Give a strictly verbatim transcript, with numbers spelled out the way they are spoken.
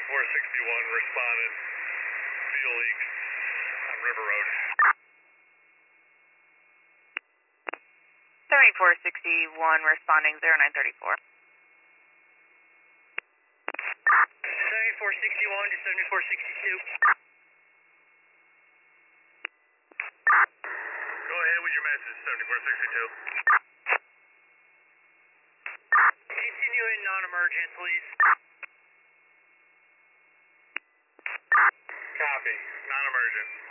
seventy-four sixty-one responding. Fuel leaks on River Road. seventy-four sixty-one responding zero nine thirty-four. seventy-four sixty-one to seventy-four sixty-two. Go ahead with your message, seventy-four sixty-two. Continue in non-emergent, please. Copy. Non-emergent.